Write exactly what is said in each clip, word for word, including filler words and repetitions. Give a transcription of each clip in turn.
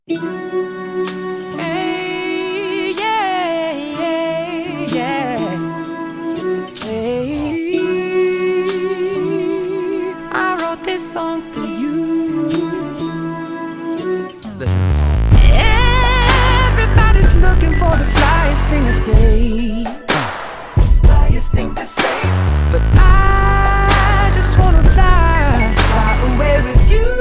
Hey, yeah, yeah, yeah. Hey, I wrote this song for you. Listen. Everybody's looking for the flyest thing to say. Flyest thing to say. But I just wanna fly, fly away with you.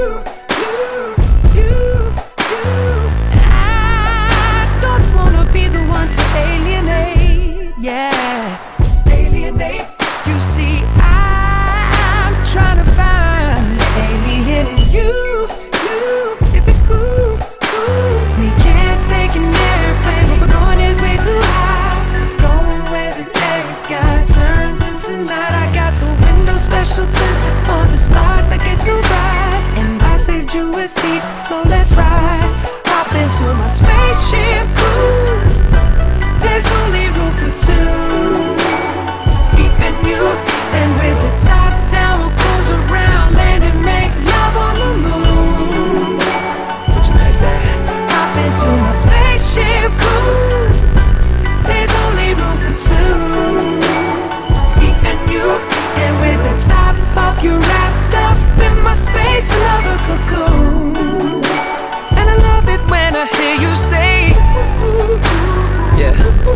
Yeah, alienate. You see, I'm trying to find the alien in you, you. If it's cool, cool. We can't take an airplane, but we're going is way too high. Going where the day sky turns into night. I got the window special tinted for the stars that get too bright. And I saved you a seat, so let's ride. Hop into my spaceship, cool. There's only room for two, me and you. And with the top down, we'll cruise around, land and make love on the moon. Would you like that? Hop into my spaceship, cool. There's only room for two, me and you. And with the top up, you're wrapped up in my space lover cocoon. And I love it when I hear you say, yeah.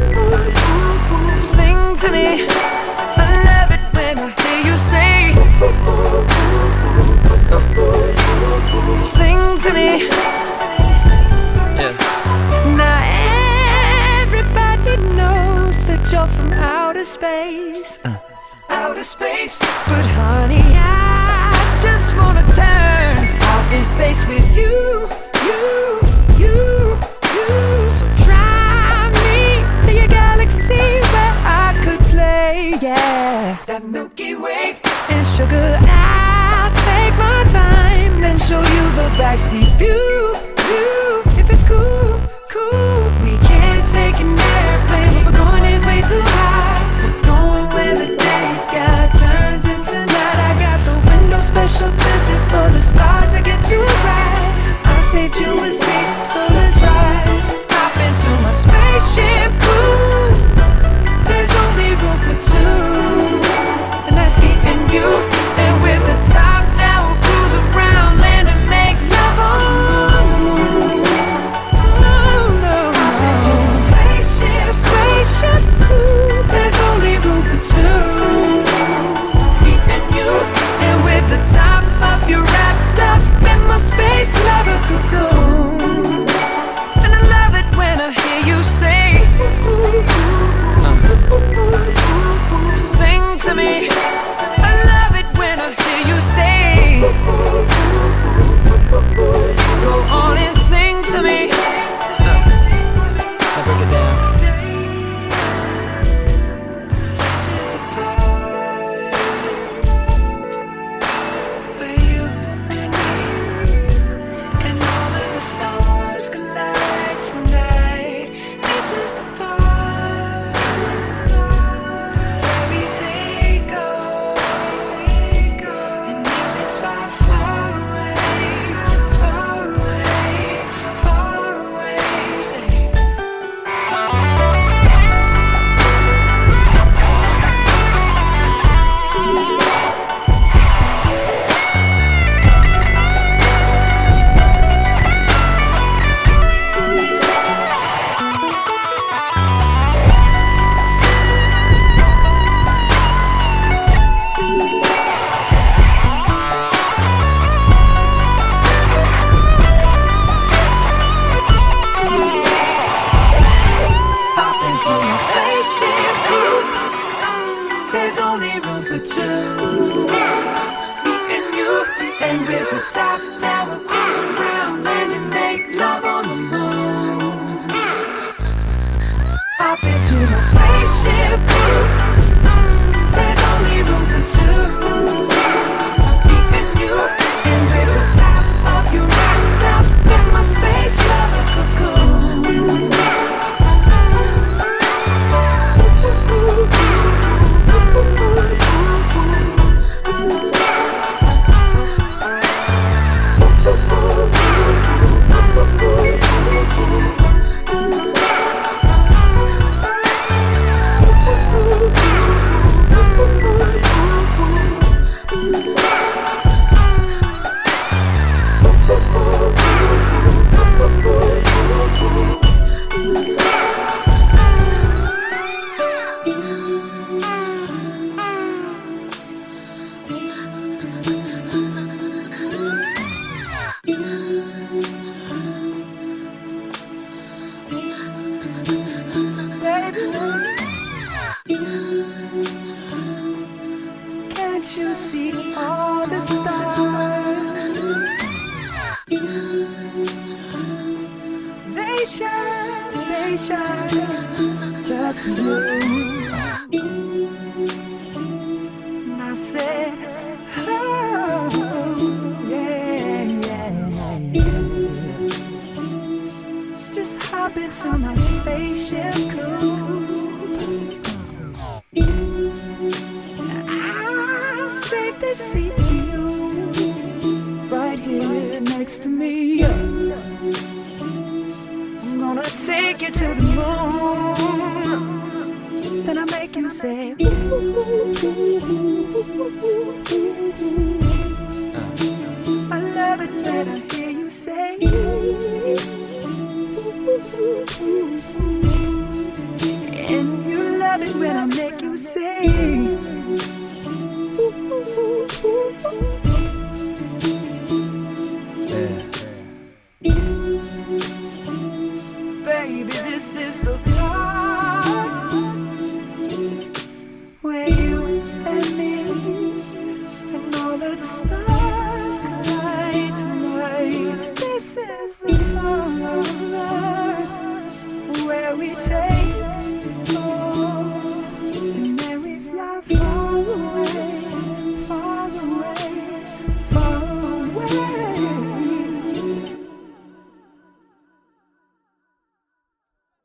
Sing to me. I love it when I hear you say, sing to me. Yeah. Now everybody knows that you're from outer space, uh. outer space. But honey, I just wanna turn out in space with you, you, you, you. So try me to your galaxy where I could play, yeah. That Milky Way. And sugar, I'll take my time and show you the backseat view, view. If it's cool, cool. We can't take an airplane, but we're going is way too high. We're going where the day sky turns into night. I got the window special tinted for the stars that get too bright. I saved you a seat, so let's ride. Hop into my spaceship, cool. There's only room for two, and that's me and you. And with the top down, we'll cruise around, land and make love on the moon. Oh no, hop into my spaceship, spaceship, cool. There's only room for two, me and you. And with the top up, you're wrapped up in my space lover cocoon. And I love it when I hear you say, uh, sing to me. I love it when I hear you say, go on and sing to me. Uh, now break it down. This is a part where you and me and all of the stars collide tonight. This is the part where we take off and maybe fly far away, far away, far away. Say, hop into my spaceship, cool. There's only room for two, me and you. And with the top down, we'll cruise around, land and make love on the moon. Hop into my spaceship, cool. There's only room for two, me and you. And with the top up, you're wrapped up in my space lover cocoon. Ooh. station, just for you. And I said, oh, yeah, yeah, yeah. Just hop into my spaceship coupe. I'll save this seat for you, right here next to me. I'm gonna take you to the moon. Then I make you say, ooh, ooh, ooh, ooh, ooh, ooh.